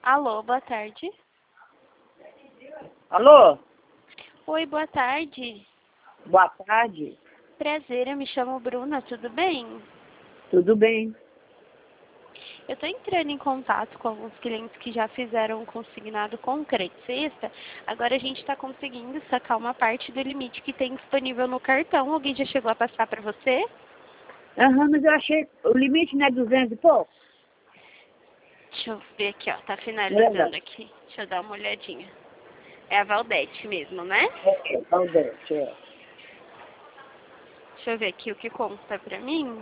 Alô, boa tarde. Alô? Oi, boa tarde. Boa tarde. Prazer, eu me chamo Bruna, tudo bem? Tudo bem? Eu estou entrando em contato com alguns clientes que já fizeram um consignado com crédito sexta. Agora a gente está conseguindo sacar uma parte do limite que tem disponível no cartão. Alguém já chegou a passar para você? Aham, mas eu achei, o limite não é 200 e pouco? Deixa eu ver aqui, ó, tá finalizando Lembra? aqui. Deixa eu dar uma olhadinha. É a Valdete mesmo, né? Valdete, é. Deixa eu ver aqui o que conta pra mim.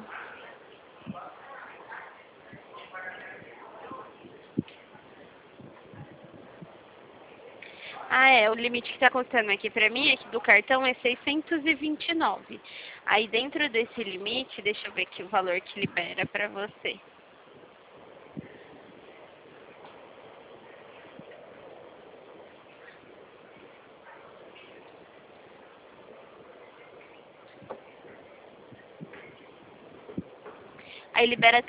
Ah, o limite que tá contando aqui pra mim, aqui do cartão, é 629. Aí dentro desse limite, deixa eu ver aqui o valor que libera pra você. Aí libera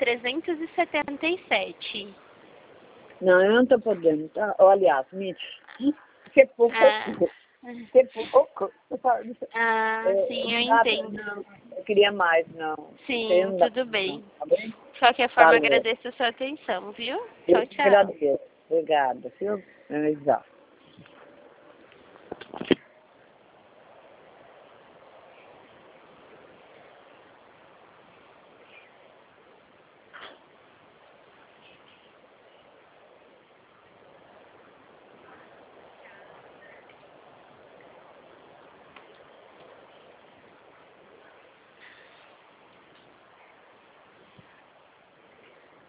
377. Não, eu não tô podendo, tá? Ou, aliás, limite. Que pouco. Ah, Que pouco. sim, eu Não dá pra, entendo. não. Eu queria mais, não. Você Sim, não dá, tudo não. bem. Tá bem? De qualquer forma, Valeu. agradeço a sua atenção, viu? Eu Tchau, que tchau. agradeço. Obrigada, viu? Já.